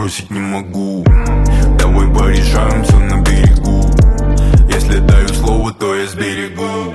бросить не могу. Давай порешаем все на берегу. Если даю слово, то я сберегу.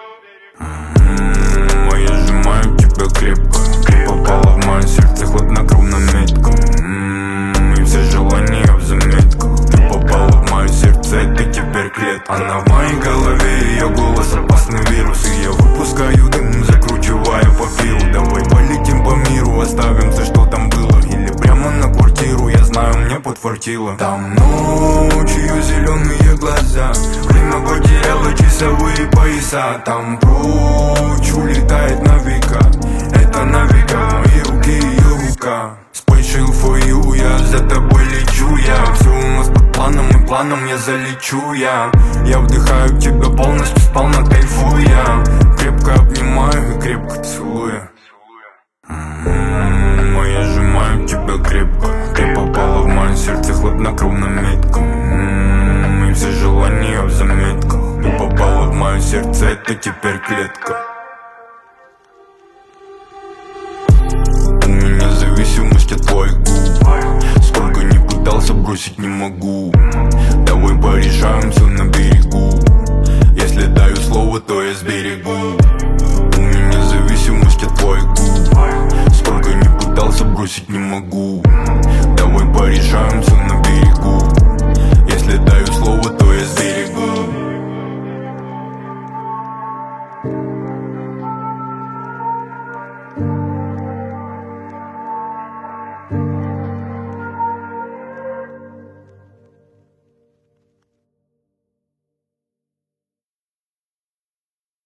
Я сжимаю тебя крепко. Ты попала в мое сердце хладнокровно метко. И все желания в заметку. Ты попала в мое сердце, это теперь клетка. Она в моей голове, ее голос опасный вирус. И я выпускаю дым, закручивая папиру. Давай полетим по миру, оставим все, что там было. Или прямо на квартиру, я знаю, мне подфартило. Там ночью зеленые глаза. Время потеряло часовые пояса. Там прочь улетает на века. Это на века, мои руки, ее рука. Spaceship for you, я за тобой лечу. Я все у нас под планом, и планом я залечу. Я вдыхаю тебя полностью, сполна кайфуя. Крепко обнимаю и крепко целую. Я сжимаю тебя крепко. Ты попала в мое сердце хладнокровно метко. И все желания в заметку. Ты попала в мое сердце, это теперь клетка. У меня зависимость от твоих губ.